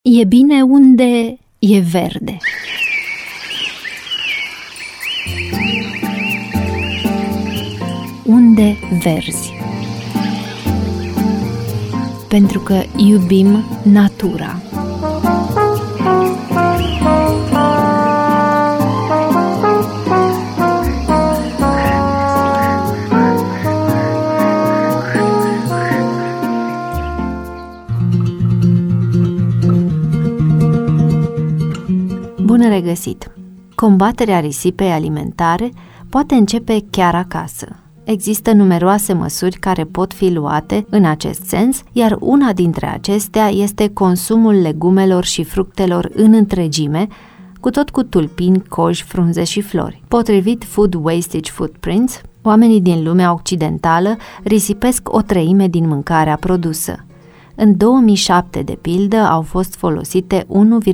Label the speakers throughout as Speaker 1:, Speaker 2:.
Speaker 1: E bine unde e verde. Unde verzi. Pentru că iubim natura. Bun regăsit! Combaterea risipei alimentare poate începe chiar acasă. Există numeroase măsuri care pot fi luate în acest sens, iar una dintre acestea este consumul legumelor și fructelor în întregime, cu tulpini, coji, frunze și flori. Potrivit Food Wastage Footprints, oamenii din lumea occidentală risipesc o treime din mâncarea produsă. În 2007, de pildă, au fost folosite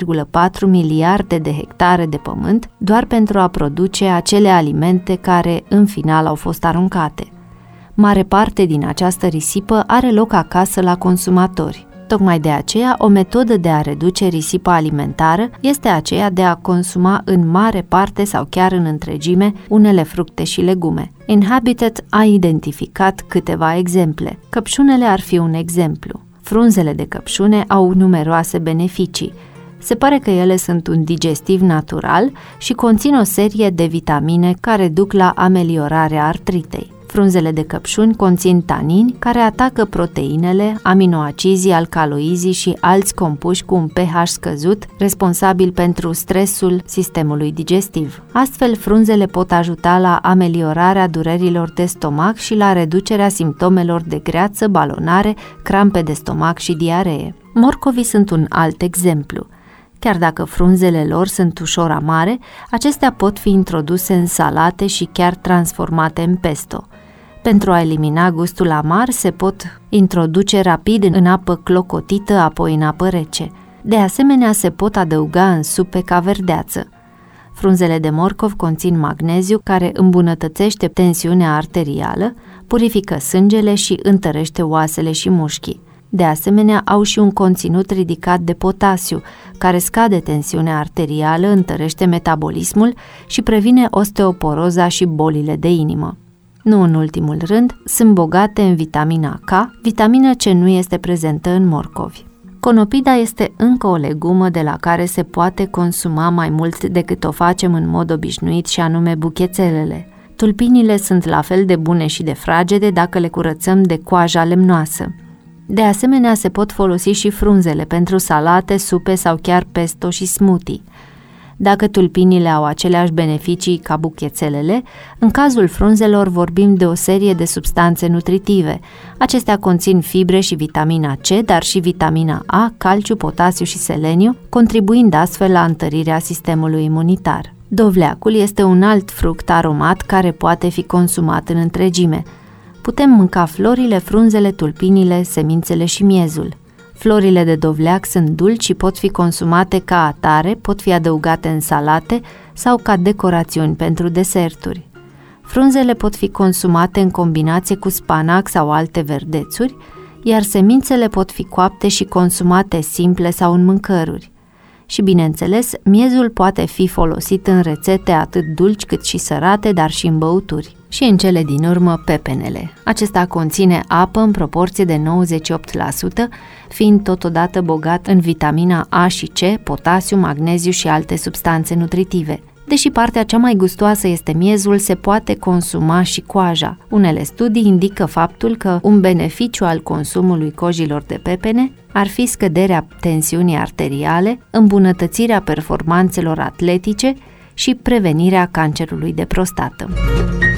Speaker 1: 1,4 miliarde de hectare de pământ doar pentru a produce acele alimente care, în final, au fost aruncate. Mare parte din această risipă are loc acasă la consumatori. Tocmai de aceea, o metodă de a reduce risipa alimentară este aceea de a consuma în mare parte sau chiar în întregime unele fructe și legume. Inhabitat a identificat câteva exemple. Căpșunele ar fi un exemplu. Frunzele de căpșune au numeroase beneficii. Se pare că ele sunt un digestiv natural și conțin o serie de vitamine care duc la ameliorarea artritei. Frunzele de căpșuni conțin tanini care atacă proteinele, aminoacizii, alcaloizii și alți compuși cu un pH scăzut, responsabil pentru stresul sistemului digestiv. Astfel, frunzele pot ajuta la ameliorarea durerilor de stomac și la reducerea simptomelor de greață, balonare, crampe de stomac și diaree. Morcovii sunt un alt exemplu. Chiar dacă frunzele lor sunt ușor amare, acestea pot fi introduse în salate și chiar transformate în pesto. Pentru a elimina gustul amar, se pot introduce rapid în apă clocotită, apoi în apă rece. De asemenea, se pot adăuga în supe ca verdeață. Frunzele de morcov conțin magneziu, care îmbunătățește tensiunea arterială, purifică sângele și întărește oasele și mușchii. De asemenea, au și un conținut ridicat de potasiu, care scade tensiunea arterială, întărește metabolismul și previne osteoporoza și bolile de inimă. Nu în ultimul rând, sunt bogate în vitamina K, vitamină ce nu este prezentă în morcovi. Conopida este încă o legumă de la care se poate consuma mai mult decât o facem în mod obișnuit, și anume buchețelele. Tulpinile sunt la fel de bune și de fragede dacă le curățăm de coaja lemnoasă. De asemenea, se pot folosi și frunzele pentru salate, supe sau chiar pesto și smoothie. Dacă tulpinile au aceleași beneficii ca buchețelele, în cazul frunzelor vorbim de o serie de substanțe nutritive. Acestea conțin fibre și vitamina C, dar și vitamina A, calciu, potasiu și seleniu, contribuind astfel la întărirea sistemului imunitar. Dovleacul este un alt fruct aromat care poate fi consumat în întregime. Putem mânca florile, frunzele, tulpinile, semințele și miezul. Florile de dovleac sunt dulci și pot fi consumate ca atare, pot fi adăugate în salate sau ca decorațiuni pentru deserturi. Frunzele pot fi consumate în combinație cu spanac sau alte verdețuri, iar semințele pot fi coapte și consumate simple sau în mâncăruri. Și, bineînțeles, miezul poate fi folosit în rețete atât dulci cât și sărate, dar și în băuturi. Și în cele din urmă, pepenele. Acesta conține apă în proporție de 98%, fiind totodată bogat în vitamina A și C, potasiu, magneziu și alte substanțe nutritive. Deși partea cea mai gustoasă este miezul, se poate consuma și coaja. Unele studii indică faptul că un beneficiu al consumului cojilor de pepene ar fi scăderea tensiunii arteriale, îmbunătățirea performanțelor atletice și prevenirea cancerului de prostată.